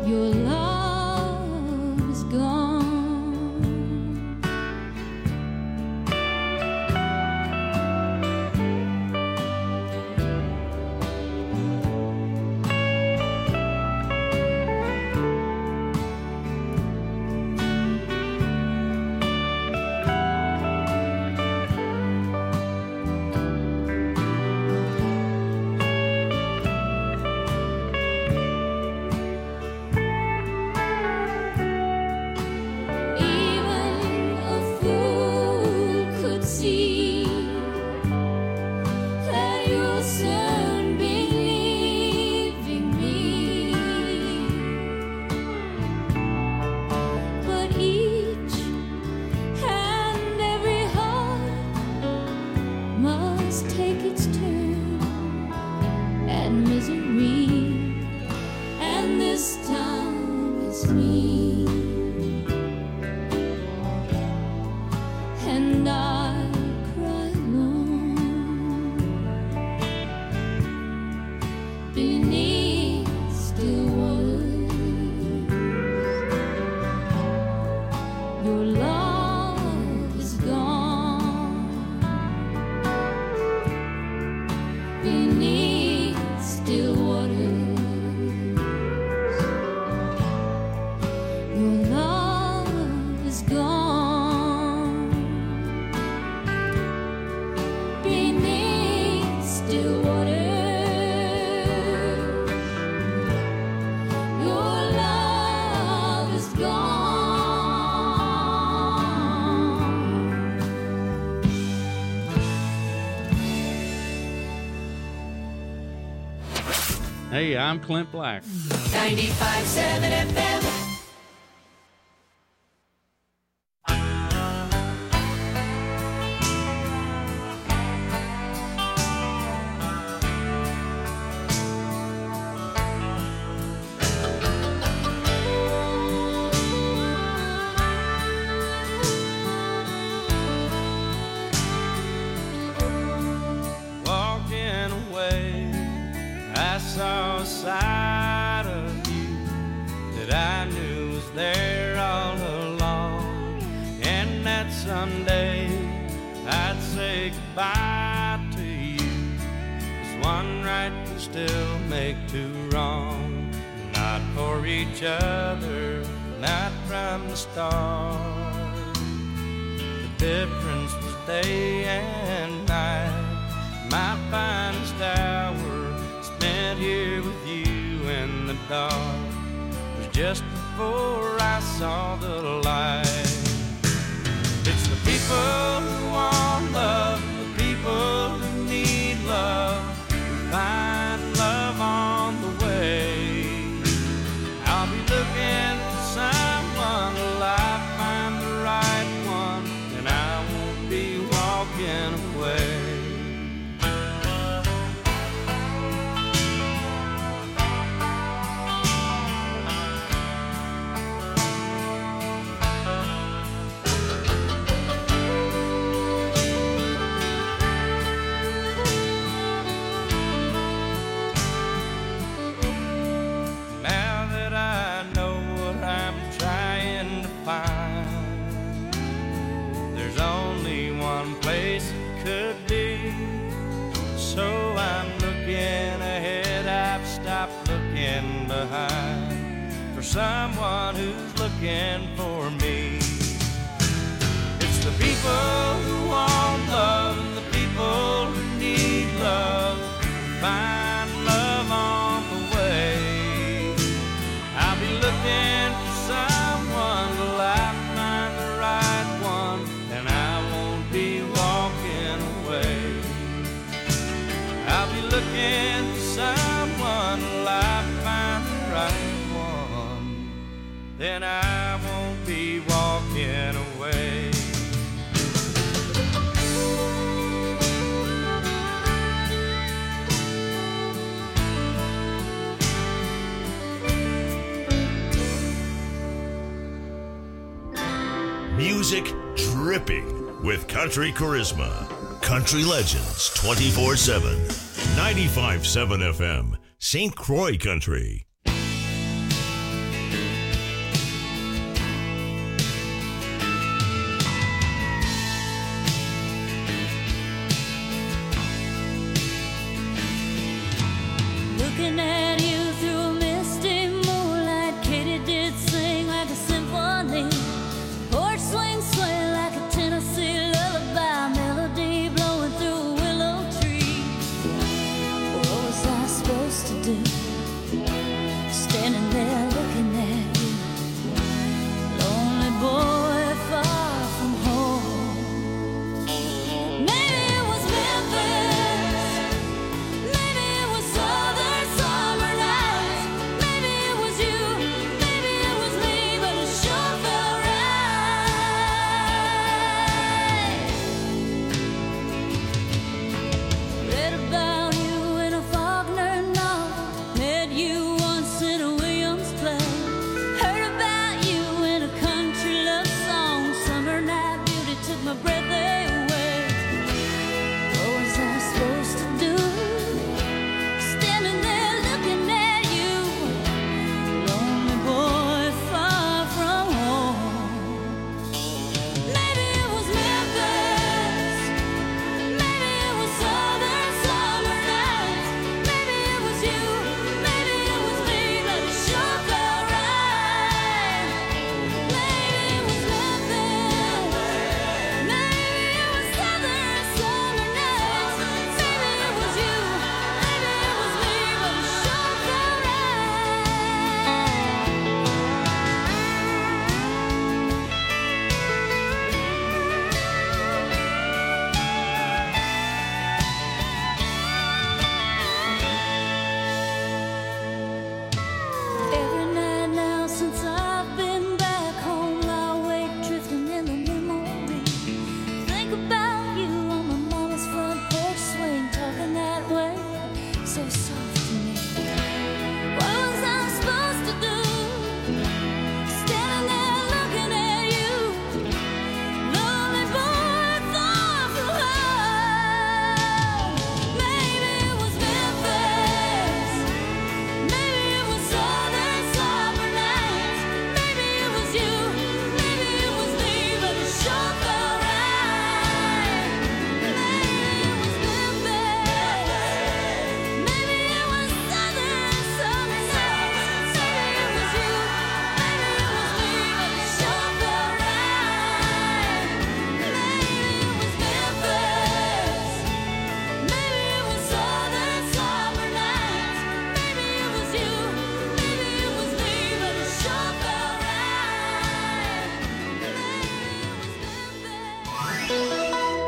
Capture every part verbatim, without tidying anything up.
Your love is gone. Hey, I'm Clint Black. ninety-five point seven F M. Someone who's looking for me. It's the people who want love and the people who need love. Find love on the way. I'll be looking for someone till I find the right one, and I won't be walking away. I'll be looking for someone till I find the right one, then I won't be walking away. Music dripping with country charisma. Country Legends twenty-four seven. ninety-five point seven F M, Saint Croix Country.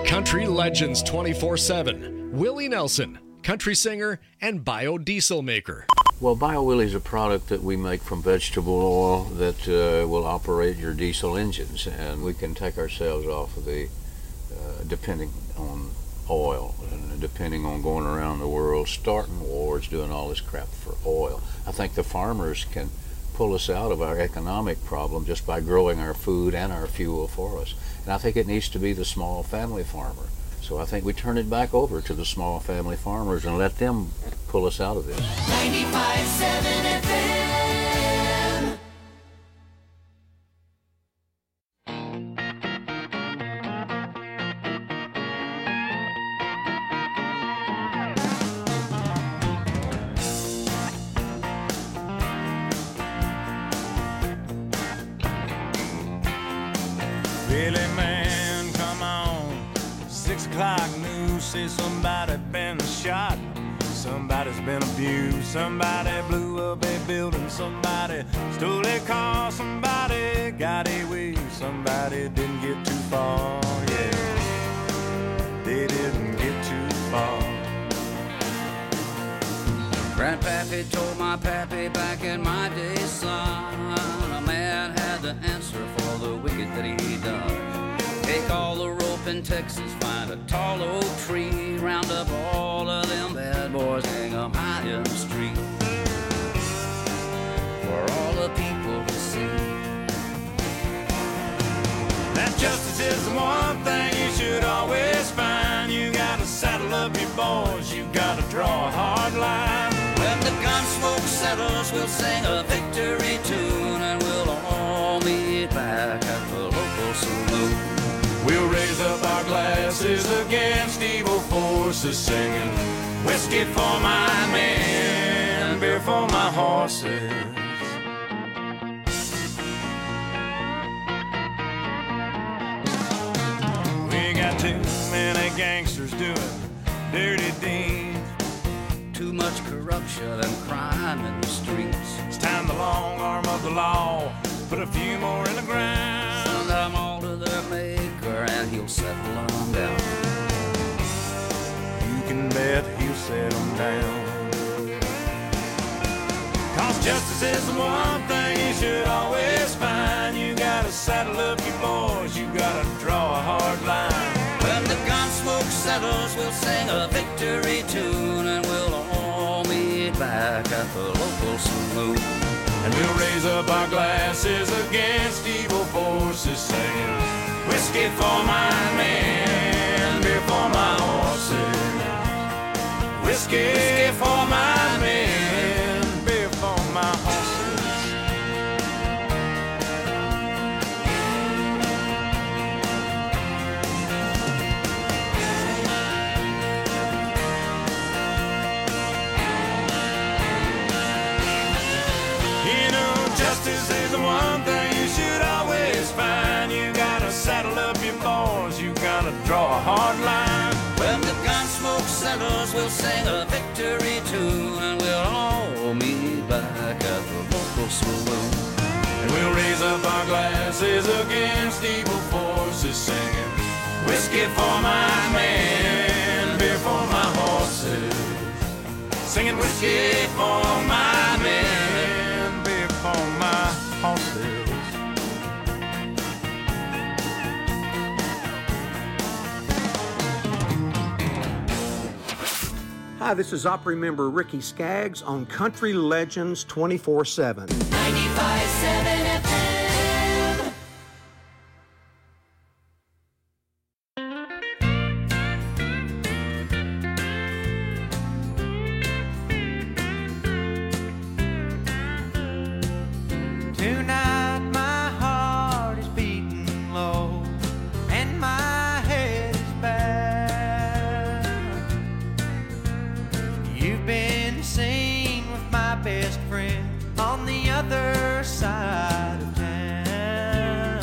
Country Legends twenty-four seven. Willie Nelson, country singer and biodiesel maker. Well, BioWillie is a product that we make from vegetable oil that uh, will operate your diesel engines, and we can take ourselves off of the, uh, depending on oil, and depending on going around the world, starting wars, doing all this crap for oil. I think the farmers can pull us out of our economic problem just by growing our food and our fuel for us. And I think it needs to be the small family farmer. So I think we turn it back over to the small family farmers and let them pull us out of this. ninety-five point seven F M. Really, man, come on. Six o'clock news says somebody been shot. Somebody's been abused. Somebody blew up a building. Somebody stole a car. Somebody got away. Somebody didn't get too far. Yeah, they didn't get too far. Grandpappy told my pappy back in my day, son, a man had to answer for the wicked that he done. Take all the rope in Texas, find a tall oak tree, round up all of them bad boys, hang them high in the street for all the people to see. That justice is the one thing you should always find. You gotta saddle up your boys, you gotta draw a hard line. When the gun smoke settles, we'll sing a victory tune, and we'll all meet back at the local saloon. We'll raise up our glasses against evil forces, singing whiskey for my men, beer for my horses. We got too many gangsters doing dirty deeds. Too much corruption and crime in the streets. It's time the long arm of the law put a few more in the ground. Send them all to their maker and he'll settle them down. You can bet he'll settle them down. Cause justice is the one thing you should always find. You gotta saddle up your boys, you gotta draw a hard line. When the gun smoke settles, we'll sing a victory tune, and we'll all meet back at the local saloon. And we'll raise up our glasses against evil forces, singing whiskey for my men, beer for my horses. Whiskey for my men, beer for my horses. Justice is the one thing you should always find. You gotta saddle up your boys, you gotta draw a hard line. When the gun smoke settles, we'll sing a victory tune, and we'll all meet back at the local saloon. And we'll raise up our glasses against evil forces, singing whiskey for my men, beer for my horses. Singing whiskey for my men, beer for my horses. Hi, this is Opry member Ricky Skaggs on Country Legends twenty-four seven. ninety-five point seven F M. Tonight my heart is beating low and my head is bowed. You've been seen with my best friend on the other side of town.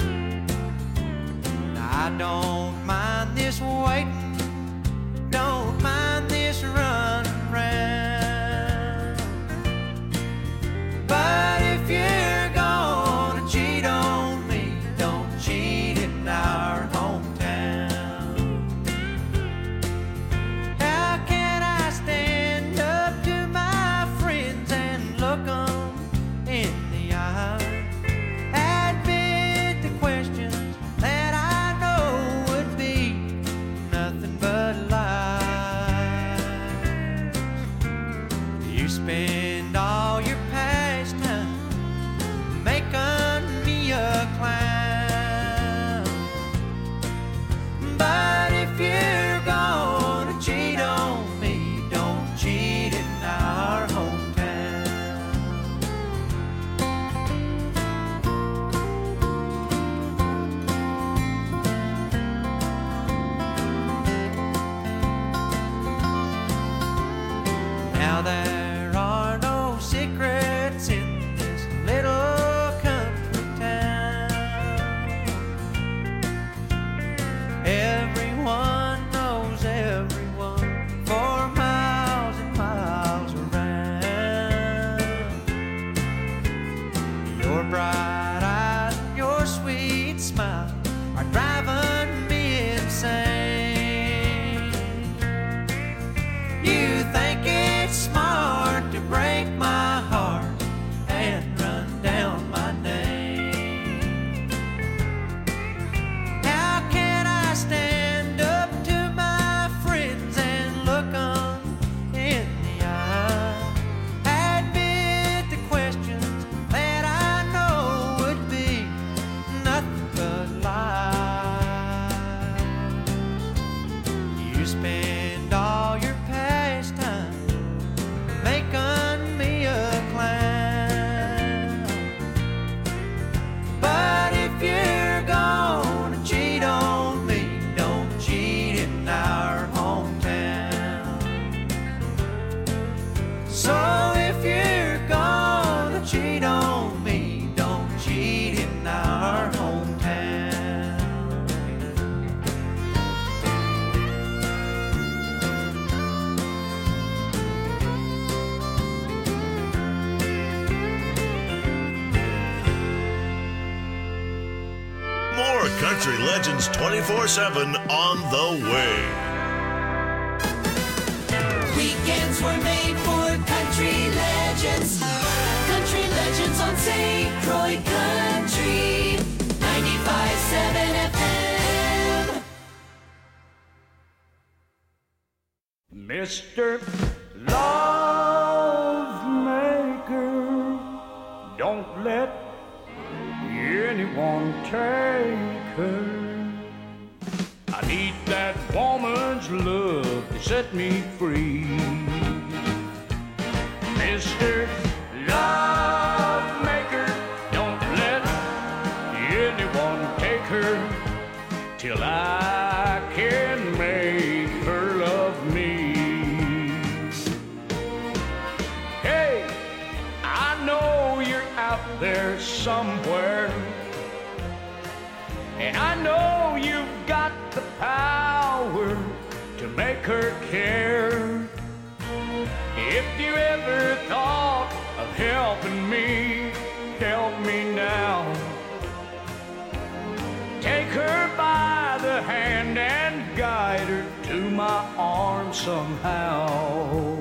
I don't mind this waiting, don't mind this running round. But if you're gonna cheat on me, don't cheat in our hometown. bright eyes, your sweet smile are driving me insane. You think it's smart to break my heart and run down my name. How can I stand up to my friends and look them in the eye? Admit the questions that I know would be nothing but lies. You spend all your pastime making me a clown. But if you're gonna cheat on me, don't cheat in our hometown. So if you're gonna cheat on me, don't cheat in our hometown. More Country Legends twenty-four seven on the way. Weekends were made for country legends. Country legends on Saint Croix Country. ninety-five point seven F M. Mister Love Maker, don't let anyone take her. I need that woman's love to set me free. Mister Love Maker, don't let anyone take her till I can make her love me. Hey, I know you're out there somewhere, and I know you've got the power to make her care. If you ever thought of helping me, help me now. Take her by the hand and guide her to my arms somehow.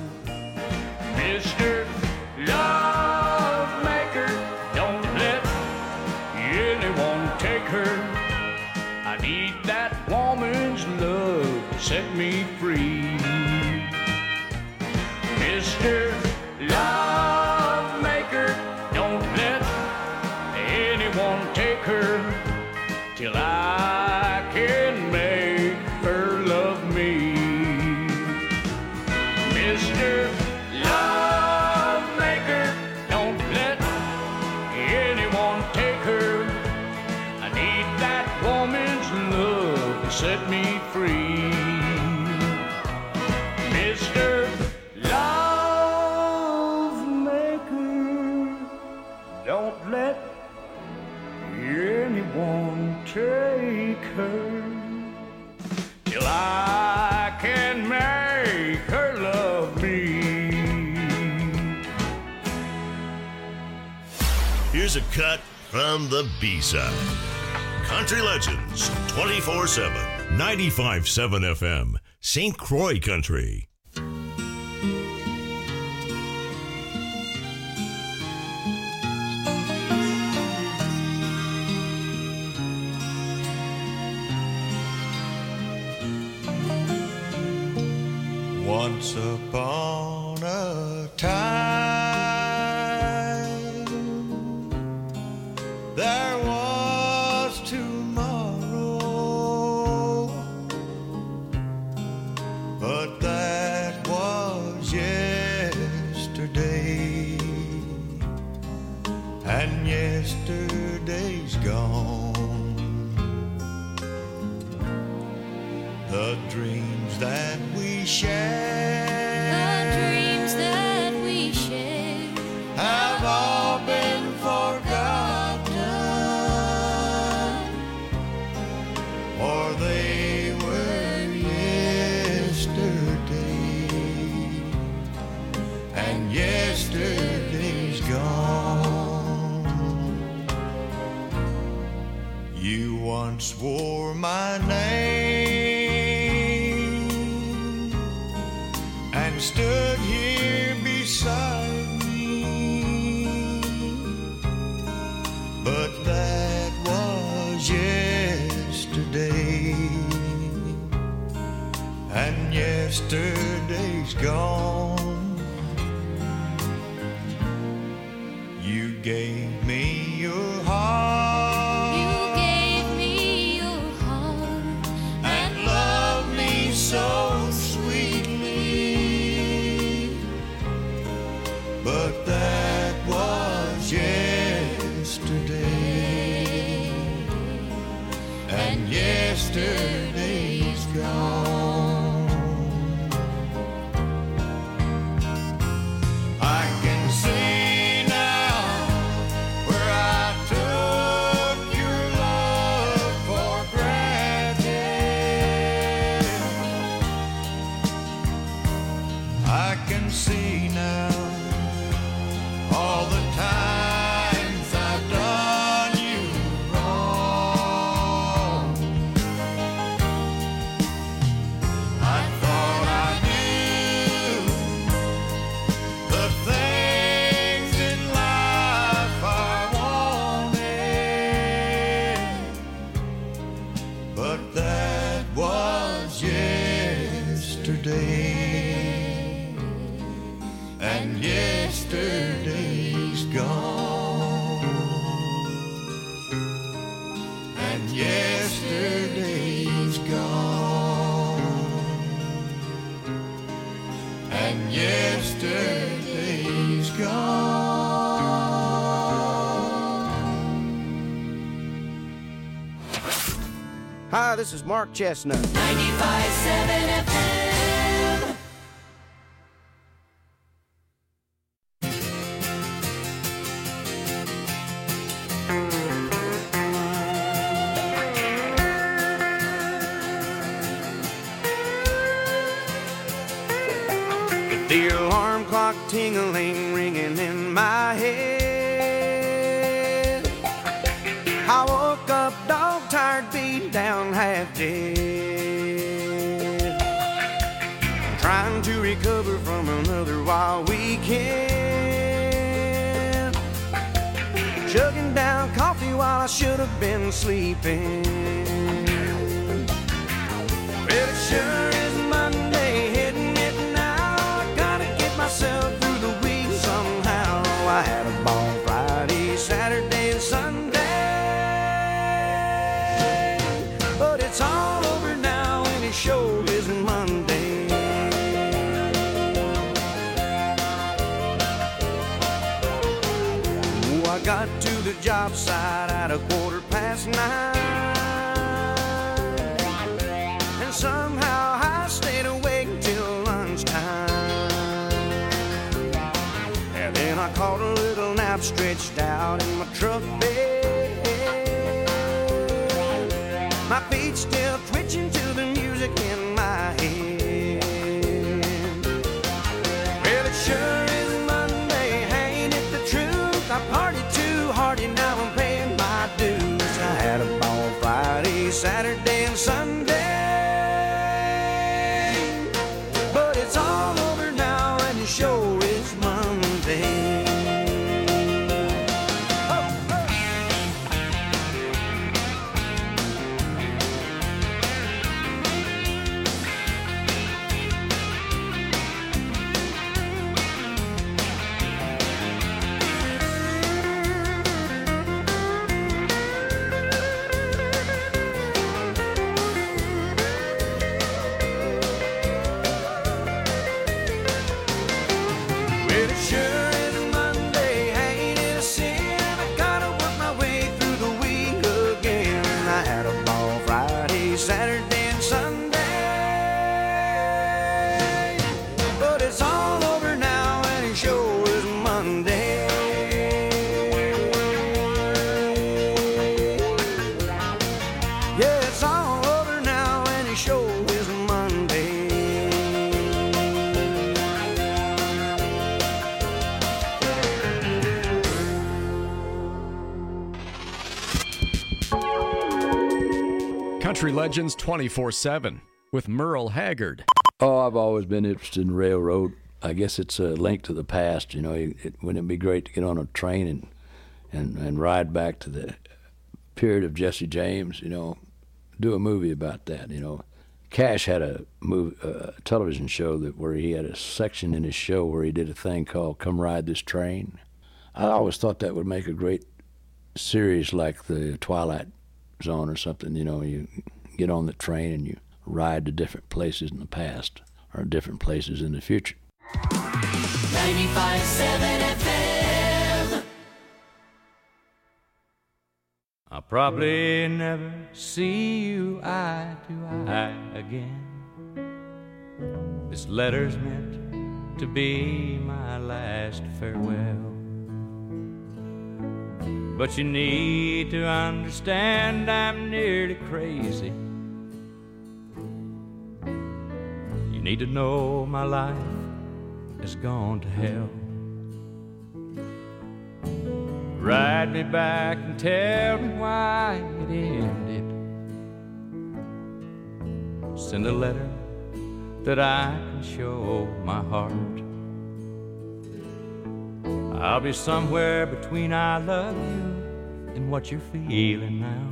Mister Love Maker, don't let anyone take her. I need that woman's love to set me free. Mister Love Maker, don't let anyone take her till I can make her love me. Mister Love Maker, don't let anyone take her. I need that woman's love to set me free. Mister Love Maker, don't let anyone take her till I can make her love me. Here's a cut from the B-side. Country Legends twenty-four seven, ninety-five point seven F M, Saint Croix Country. Once upon a time, there was tomorrow, but that was yesterday, and yesterday's gone. The dreams that we shared, The dreams that we shared have all been forgotten, for they were yesterday, and yesterday's gone. once wore my name and stood here beside me, but that was yesterday, and yesterday's gone. You gave me your heart, You gave me your heart and loved me so sweetly, but that was yesterday, and yesterday's gone. I can see now where I took your love for granted. I can see now all the times I've done you wrong. I thought I knew the things in life I wanted, but that was yesterday, and yesterday's gone, and yesterday's gone, and yesterday's gone. Hi, this is Mark Chestnut. ninety-five point seven F M. The alarm clock tingling, ringing in my head. I woke up dog tired, beat down, half dead. Trying to recover from another wild weekend. Chugging down coffee while I should have been sleeping. Well, it sure is Monday, hitting it now. I gotta get myself through the week somehow. I had a ball Friday, Saturday, and Sunday, but it's all over now, and it sure is Monday. Oh, I got to the job site at a quarter past nine. Somehow I stayed awake till lunchtime, and then I caught a little nap stretched out in my truck bed. My feet still twitching to the music in my head. Well, it sure is Monday, ain't it the truth? I partied too hard and now I'm paying my dues. I had a ball Friday, Saturday, and Sunday, sure is Monday. Oh, oh. Country Legends twenty-four seven with Merle Haggard. Oh, I've always been interested in railroad. I guess it's a link to the past. You know, it, wouldn't it be great to get on a train and, and, and ride back to the period of Jesse James, you know, do a movie about that, you know. Cash had a movie, a television show that where he had a section in his show where he did a thing called Come Ride This Train. I always thought that would make a great series like the Twilight Zone or something. You know, you get on the train and you ride to different places in the past or different places in the future. ninety-five point seven F M. I'll probably never see you eye to eye again. This letter's meant to be my last farewell. But you need to understand I'm nearly crazy. You need to know my life has gone to hell. Ride me back and tell me why it ended. Send a letter that I can show my heart. I'll be somewhere between I love you and what you're feeling now.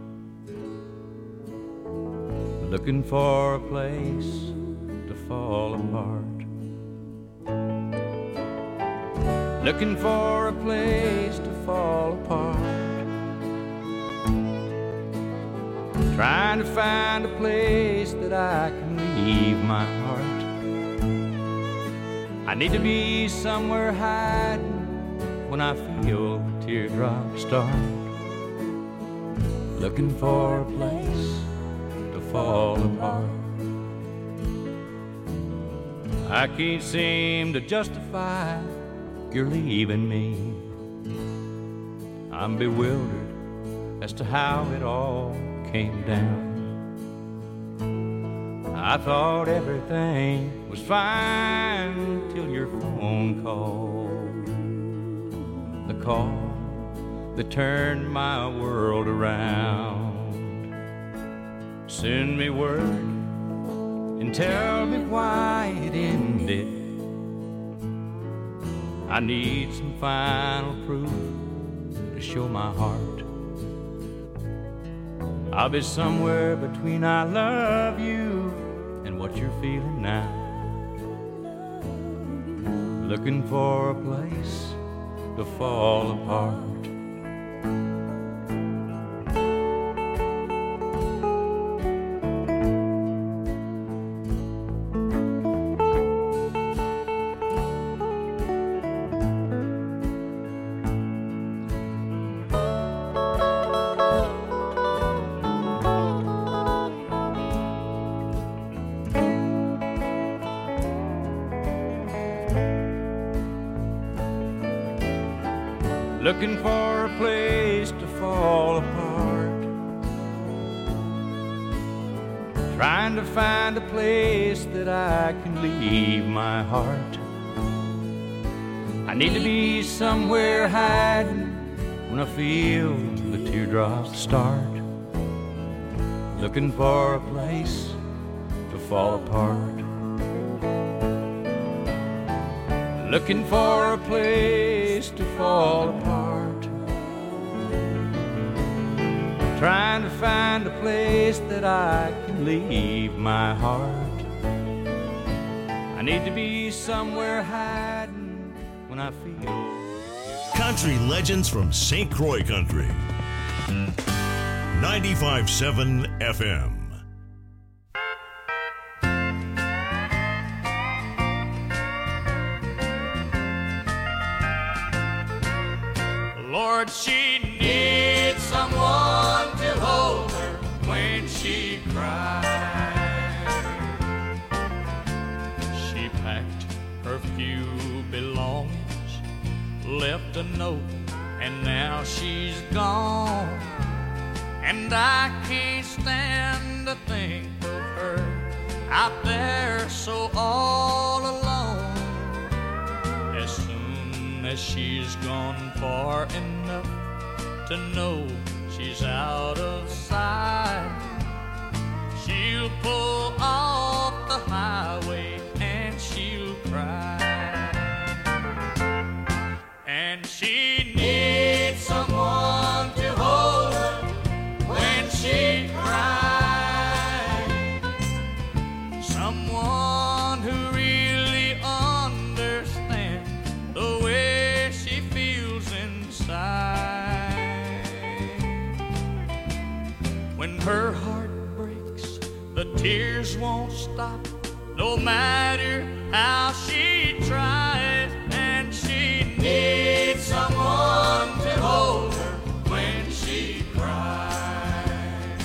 Looking for a place to fall apart. Looking for a place to fall apart. Trying to find a place that I can leave my heart. I need to be somewhere hiding when I feel the teardrops start. Looking for a place to fall apart. I can't seem to justify you're leaving me. I'm bewildered as to how it all came down. I thought everything was fine till your phone called. The call that turned my world around. Send me word and tell me why it ended. I need some final proof to show my heart. I'll be somewhere between I love you and what you're feeling now. Looking for a place to fall apart. Looking for a place to fall apart. Trying to find a place that I can leave my heart. I need to be somewhere hiding when I feel the teardrops start. Looking for a place to fall apart. Looking for a place to fall apart. Trying to find a place that I can leave my heart. I need to be somewhere hiding when I feel. Country Legends from Saint Croix Country. ninety-five point seven F M. Lord, she needs someone to hold her when she cries. She packed her few belongings, left a note, and now she's gone. And I can't stand to think of her out there so all alone. As soon as she's gone far enough to know she's out of sight, she'll pull off the highway and she'll cry. And she needs someone to hold her when she cries. Someone who really understands the way she feels inside. When her heart breaks, the tears won't stop, no matter how she tries. And she needs someone to hold her when she cries.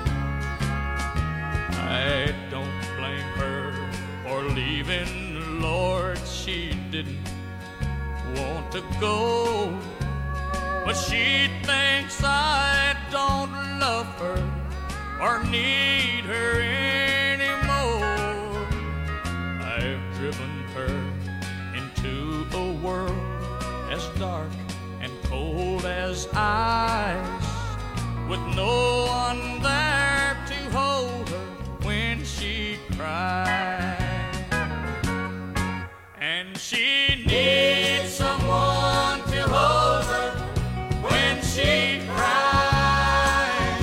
I don't blame her for leaving, Lord, she didn't want to go. But she thinks I don't love her or need her anymore. I've driven her into a world as dark and cold as ice, with no one there to hold her when she cries. And she needs someone to hold her when she cries.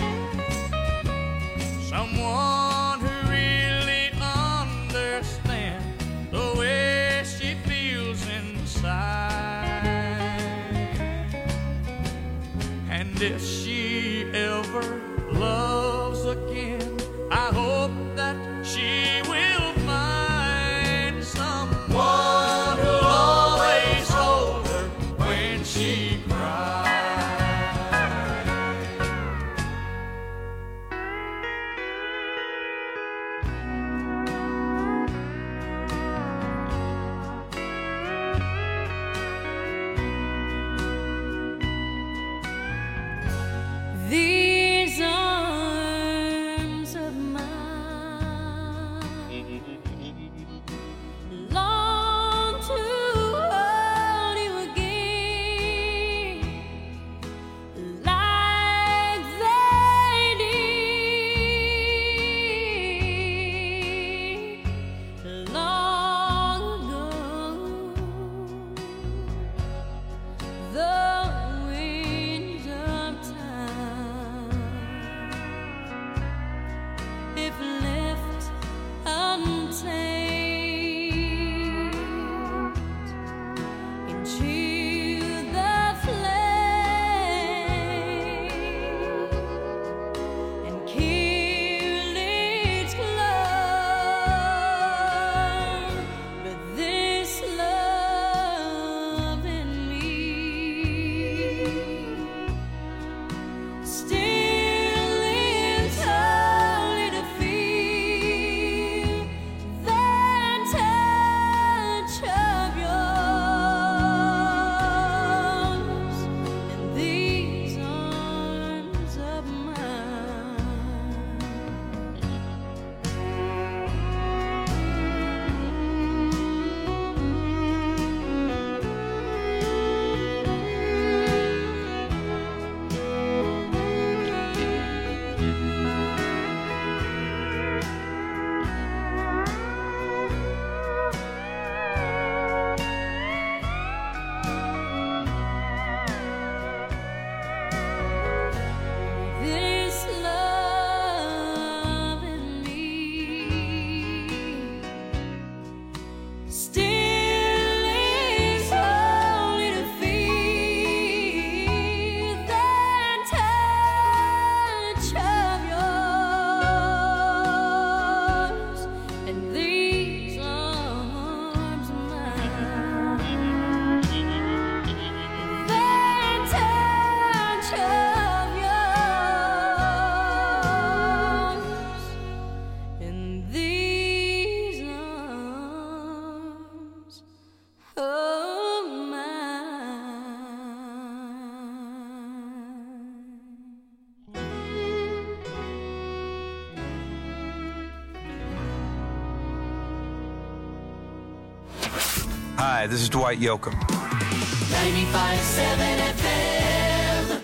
Someone who really understands the way she feels inside. And if she ever loves again, I hope that she will find someone who'll always hold her when she cries. These arms of mine long to hold you again, like they did long ago. The winds of time, if left untamed, into the flame and kill its glow. But this love in me still lives only to feel that touch of yours in these arms of mine. This love in me still is only to feel that touch of yours in these arms of mine. That touch of yours in these arms of Hi, this is Dwight Yoakam. ninety-five point seven F M.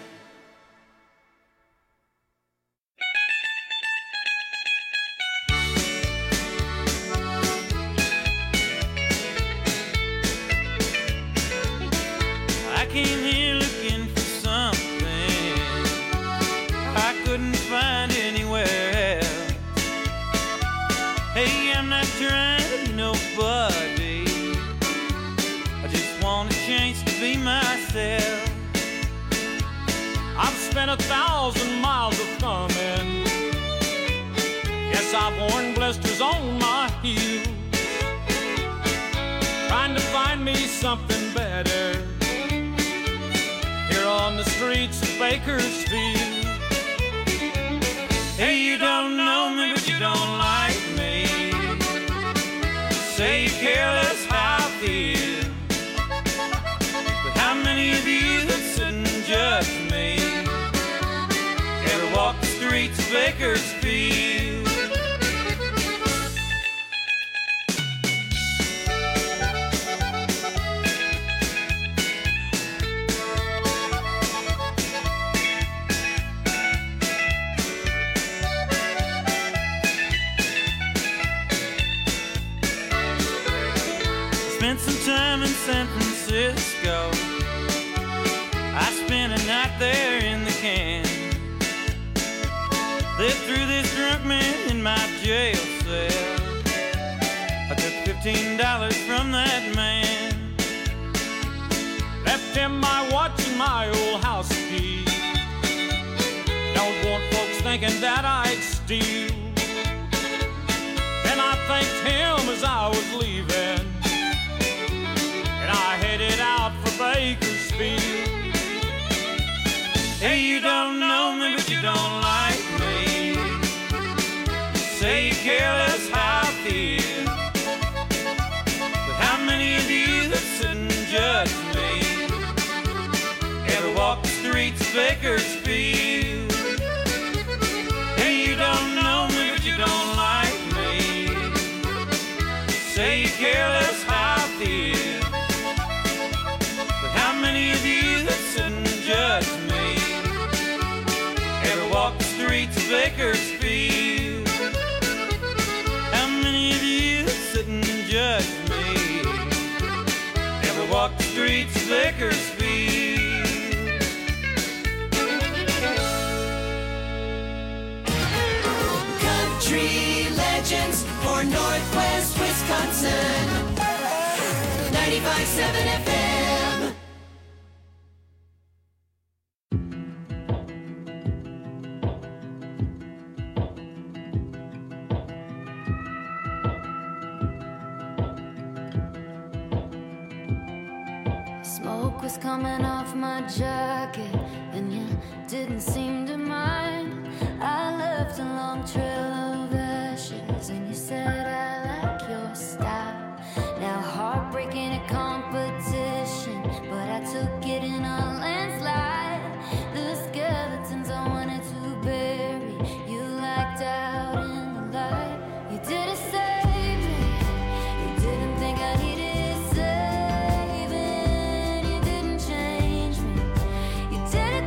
spent a thousand miles of thumbing. Yes, I've worn blisters on my heel, trying to find me something better here on the streets of Bakersfield. Hey, you don't know me, but you don't like me. Say you care less how I feel, but how many of you that sit and judge me ever walk the streets of Bakersfield? Spent some time in San Francisco. I spent a night there in the can. Lived through this drunk man in my jail cell. I took fifteen dollars from that man, left him my watch and my old house key. Don't want folks thinking that I'd steal. And I thanked him as I was leaving, and I headed out for Bakersfield. Hey, you don't know me, but you don't like me. Say you care less how I feel, but how many of you that sit and judge me ever walk the streets of Bakersfield? Hey, you don't know me, but you don't like me. Say you care less how I feel, but how many of you that sit and judge me ever walk the streets of Bakersfield? How many of you that sit and judge me ever walk the streets of Bakersfield? Country legends for Northwest Wisconsin. ninety-five point seven F M. Smoke was coming off my jacket, and you didn't seem to mind. I left a long trail of ashes, and you said I like your style. Now heartbreaking a competition, but I took it in a landslide. The skeletons I wanted to bury, you liked out in the light. You didn't save me, you didn't think I needed saving. You didn't change me, you didn't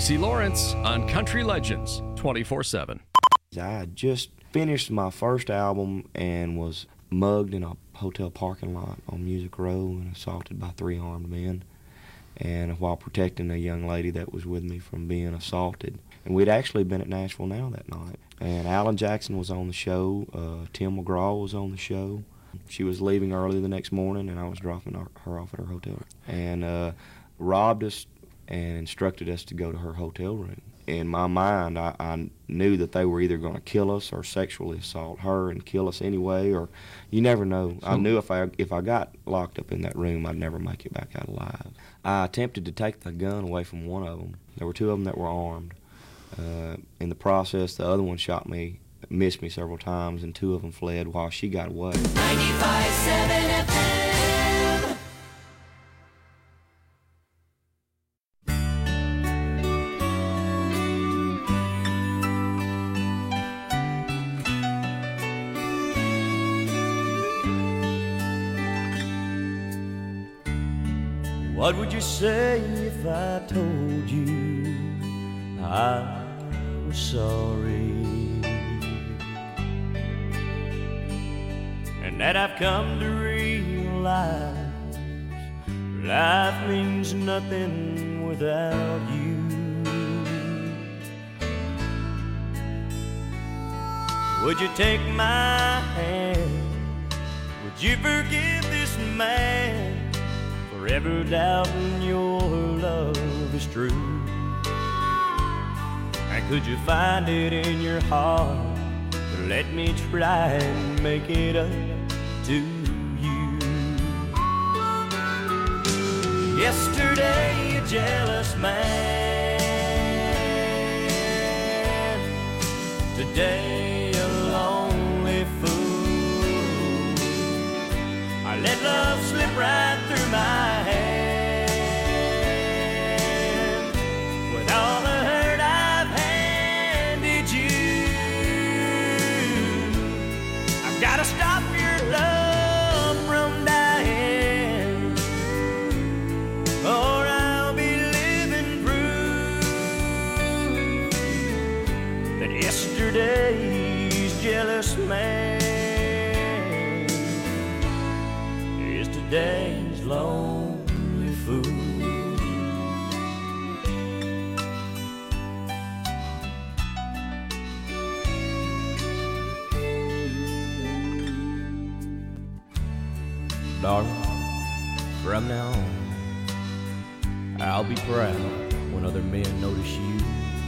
Tracy Lawrence on Country Legends twenty-four seven. I had just finished my first album and was mugged in a hotel parking lot on Music Row and assaulted by three armed men, and while protecting a young lady that was with me from being assaulted. And we'd actually been at Nashville Now that night. And Alan Jackson was on the show, uh, Tim McGraw was on the show. She was leaving early the next morning, and I was dropping her, her off at her hotel. And uh, robbed us and instructed us to go to her hotel room. In my mind, I, I knew that they were either going to kill us or sexually assault her and kill us anyway, or you never know. So, I knew if I if I got locked up in that room, I'd never make it back out alive. I attempted to take the gun away from one of them. There were two of them that were armed. Uh, in the process, the other one shot me, missed me several times, and two of them fled while she got away. ninety-five point seven F M. What would you say if I told you I was sorry, and that I've come to realize life means nothing without you? Would you take my hand? Would you forgive this man? Forever doubting your love is true. And could you find it in your heart to let me try and make it up to you? Yesterday, a jealous man. Today, a lonely fool. I let love slip right through my hand. With all the hurt I've handed you, I've got to stop your love from dying, or I'll be living proof that yesterday's jealous man is today's lonely fool. Darling, from now on, I'll be proud when other men notice you.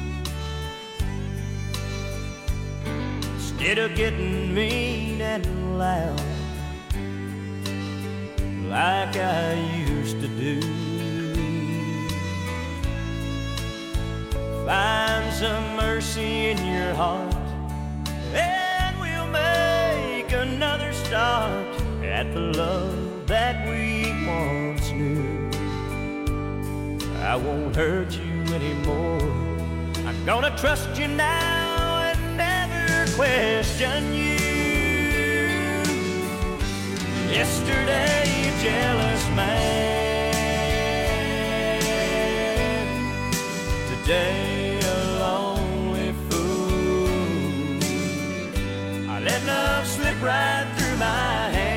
Instead of getting mean and loud like I used to do, find some mercy in your heart, and we'll make another start at the love that we once knew. I won't hurt you anymore. I'm gonna trust you now and never question you. Yesterday, a jealous man. Today, a lonely fool. I let love slip right through my hand.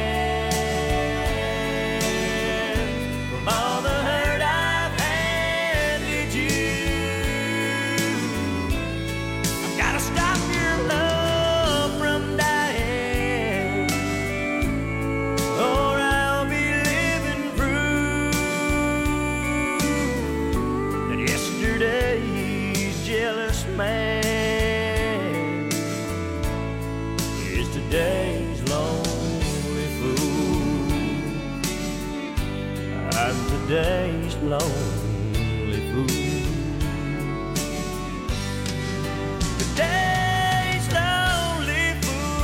From all the hurt I've handed you, I've got to stop your love from dying, or I'll be living proof that yesterday's jealous man is today's lonely fool. I'm today's lonely fool. Today's lonely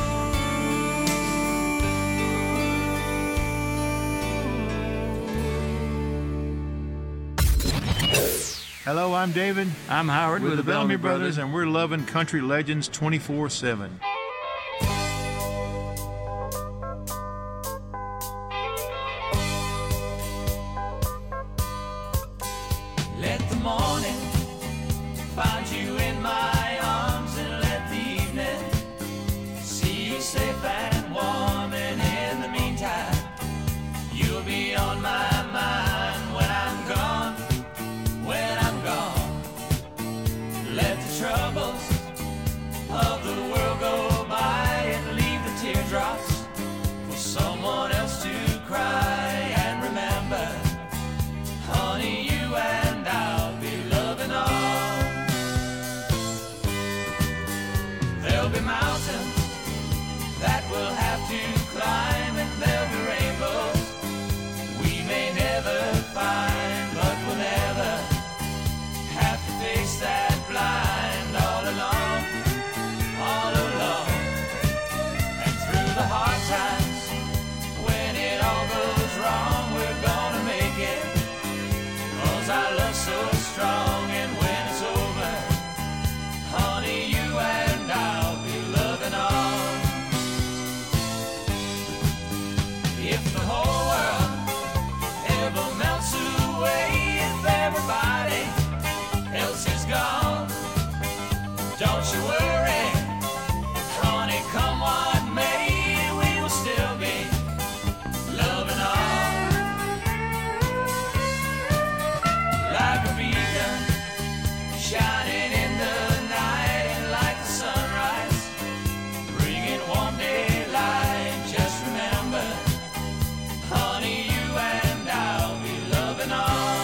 Hello, I'm David. I'm Howard with, with the Bellamy Brothers, and we're loving Country Legends twenty-four seven. Let the morning There'll be mountains that we'll have to climb, and there'll be rainbows we may never find, but we'll never have to face that blind all alone, all alone. And through the hard times, when it all goes wrong, we're gonna make it, 'cause our love's so strong. And when it's over, honey, you and I'll be loving on. If the whole world ever melts away, if everybody else is gone, don't you worry, honey, come what may, we will still be loving on. Like a beacon shining in the night, and like the sunrise bringing warm daylight. Just remember, honey, you and I'll be loving on.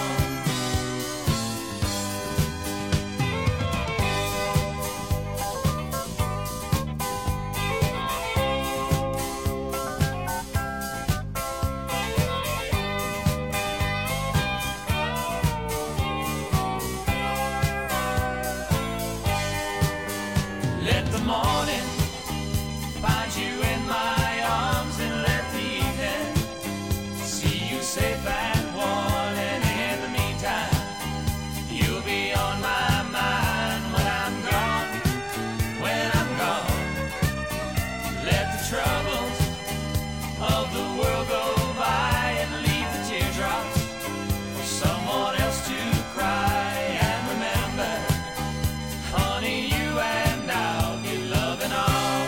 Let the morning find you in my arms, and let the evening see you safe and warm. And in the meantime, you'll be on my mind when I'm gone, when I'm gone. Let the troubles of the world go by, and leave the teardrops for someone else to cry. And remember, honey, you and I'll be loving on.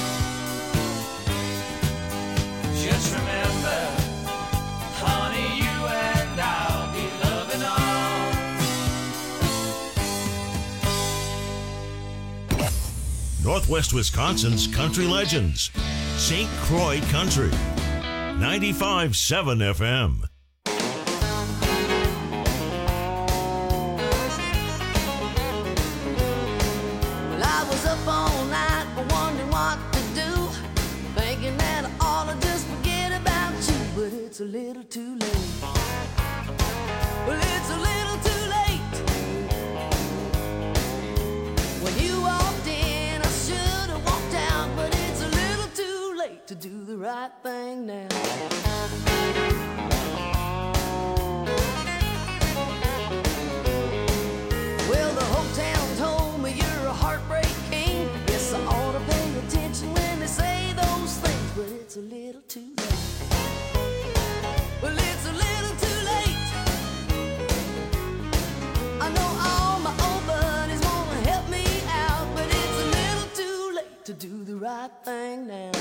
Just remember, honey, you and I'll be loving on. Northwest Wisconsin's Country Legends, Saint Croix Country, ninety-five point seven F M. Well, I was up all night wondering what to do, thinking that I ought to just forget about you, but it's a little too late. Well, it's a little too late. When you walked in, I should have walked out, but it's a little too late to do the right thing now. Well, the whole town told me you're a heartbreak king. Yes, I ought to pay attention when they say those things, but it's a little too late. Well, it's a little too late. I know all my old buddies wanna help me out, but it's a little too late to do the right thing now.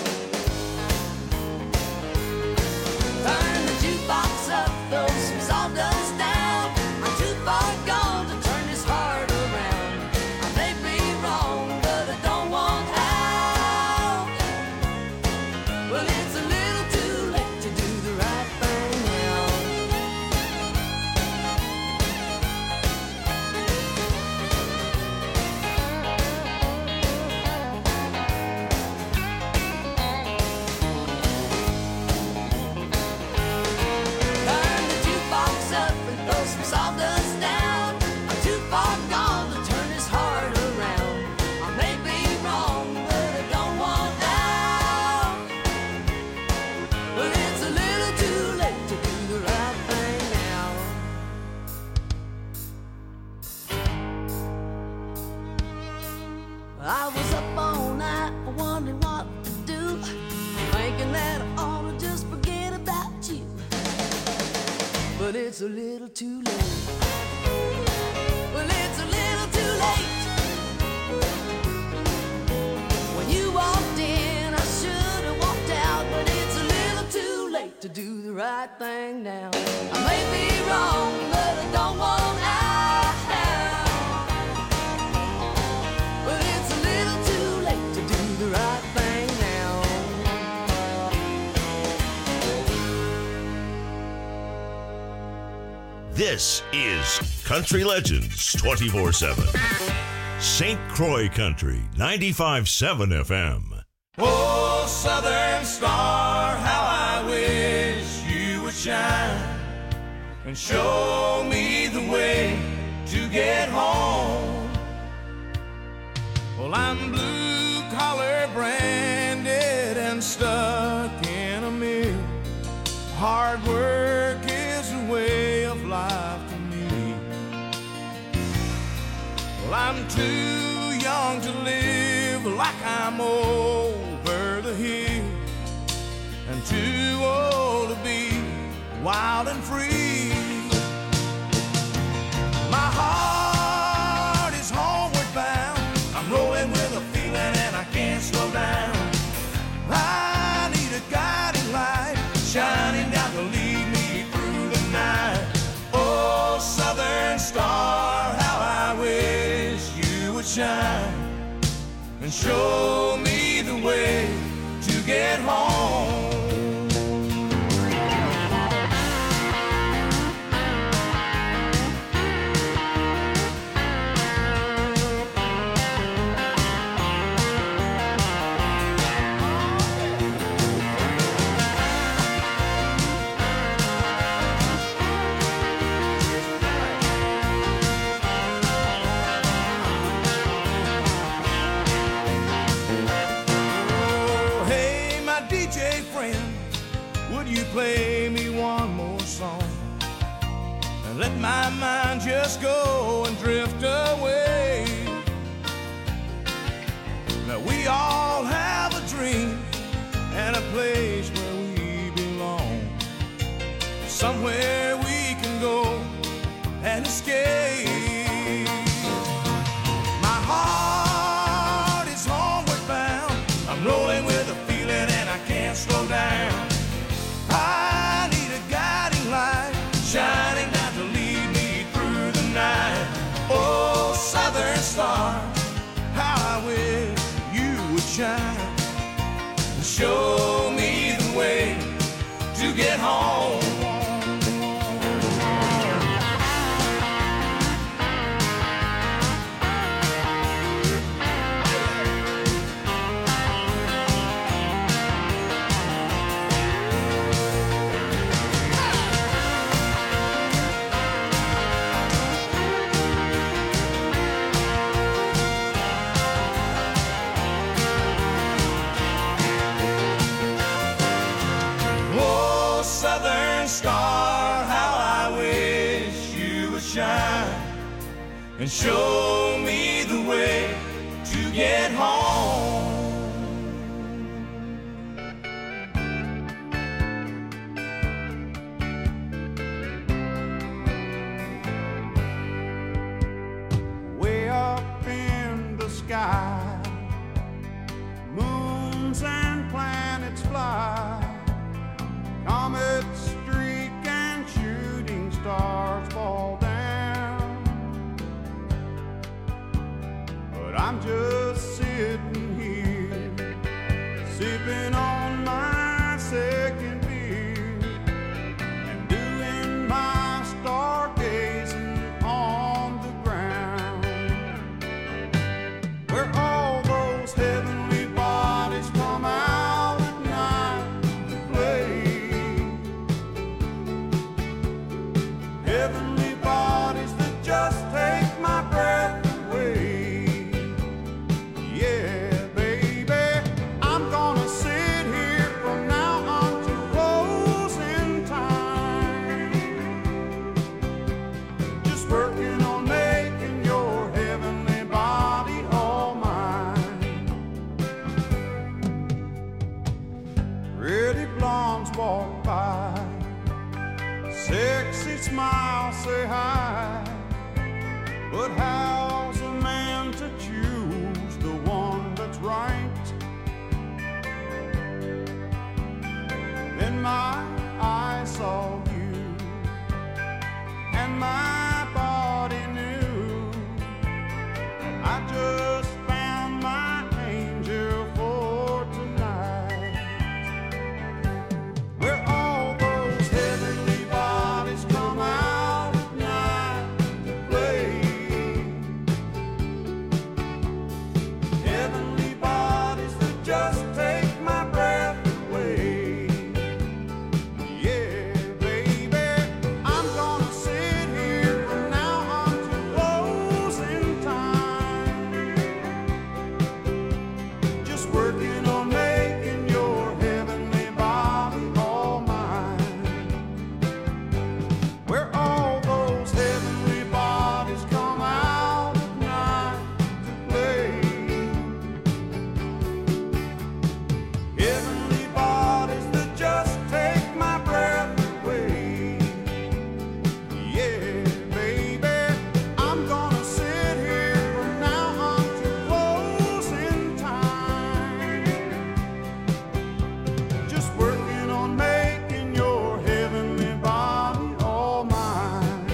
Turn the jukebox up, throw some sawdust down. I'm too far gone to turn this heart around. I may be wrong, but I don't want out. Well, it's a little too late to do the right thing now. Turn the jukebox up and throw some sawdust down. I'm too far gone to turn this heart around. I may be wrong, but I don't want out. Well, it's a little too late to do the right thing now. I was up all night wondering what to do, thinking that I ought to just forget about you, but it's a little too late. Well, it's a little too late. When you walked in, I should have walked out, but it's a little too late to do the right thing now. I may be wrong, but I don't want out. But it's a little too late to do the right thing now. This is Country Legends twenty-four seven. Saint Croix Country, ninety-five point seven F M. Oh, Southern Star, how I wish you would shine and show me the way to get home. Well, I'm blue-collar branded and stuck in a mill. Hard work is a way of life to me. Well, I'm too young to live like I'm over the hill, and too old to be wild and free. My heart is homeward bound. I'm rolling with a feeling and I can't slow down. I need a guiding light shining down to lead me through the night. Oh, Southern Star, how I wish you would shine and show me the way to get home. Play me one more song and let my mind just go and drift away. Now we all have a dream and a place where we belong, somewhere we can go and escape. My heart is homeward bound. I'm rolling with a feeling and I can't slow down. I need a guiding light shining down to lead me through the night. Oh, Southern Star, how I wish you would shine and show me the way to get home. Star, how I wish you would shine and show me the way to get home. Way up in the sky, moons and planets fly, comets streak and shooting stars fall down. But I'm just sitting here, sipping on my second beer and doing my stargazing on the ground, where all those heavenly bodies come out at night to play. Heavenly bodies that just take my breath away. Yeah, baby, I'm gonna sit here from now on to closing time, just working on making your heavenly body all mine. Pretty blondes walk by, sexy smile say hi, but how's a man to choose the one that's right? Then my eyes saw you and my body knew I just found my angel for tonight, where all those heavenly bodies come out at night to play. just take my breath away. Yeah, baby, I'm gonna sit here from now until closing time, just working on making your heavenly body all mine, where all those heavenly bodies come out at night to play. Heavenly bodies that just take my breath away. Yeah, baby, I'm gonna sit here from now until closing time, just working on making your heavenly body all mine,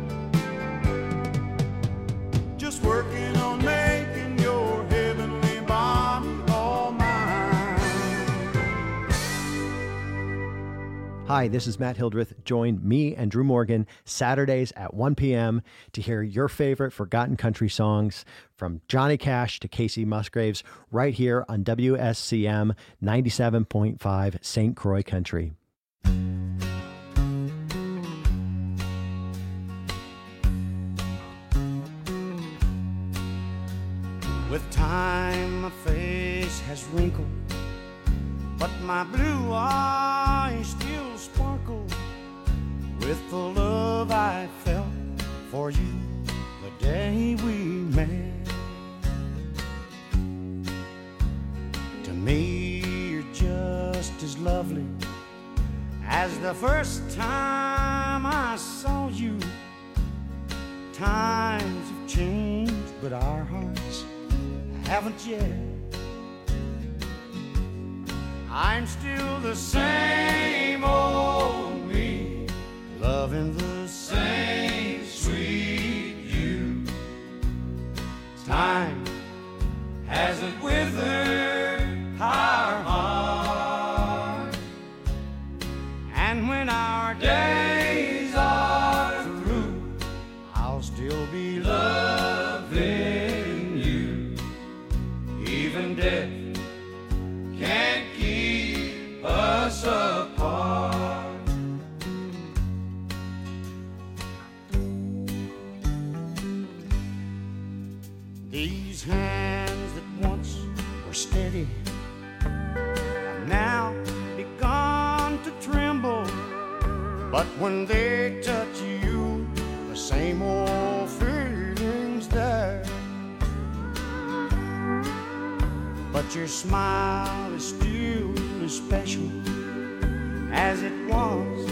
just working on making your heavenly body all mine. Hi, this is Matt Hildreth. Join me and Drew Morgan Saturdays at one p.m. to hear your favorite forgotten country songs from Johnny Cash to Casey Musgraves right here on W S C M ninety-seven point five Saint Croix Country. With time, my face has wrinkled, but my blue eyes still sparkle with the love I felt for you the day we met. To me, you're just as lovely as the first time I saw you. Times have changed, but our hearts haven't yet. I'm still the same old me, loving the same sweet you. Time hasn't withered our heart, and when our days are through, I'll still be loving you. Even death can't keep us apart. These hands that once were steady have now begun to tremble, but when they touch you, the same old feeling's there. But your smile is still as special as it was